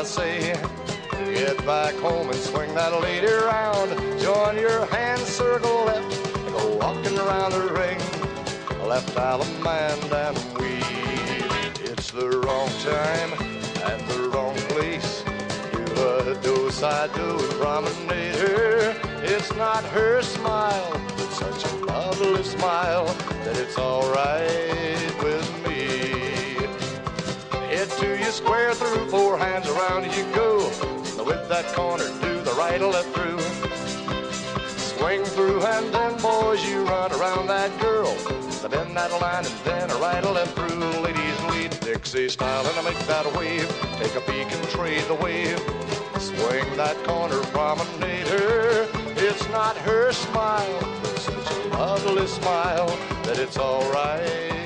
say. Get back home and swing that lady around. Join your hand, circle left, and go walking around the ring. Left Allemande and weave. It's the wrong time and the wrong place. Do a do-side-do and promenade her. It's not her smile, but such a lovely smile that it's alright with me. Head to you, square through, four hands around you go. With that corner, do the right or left through. Swing through and then, boys, you run around that girl. Bend that line and then a right or left through. Ladies lead Dixie style and I make that wave. Take a peek and trade the wave. Swing that corner, promenade her. It's not her smile, but such a lovely smile that it's alright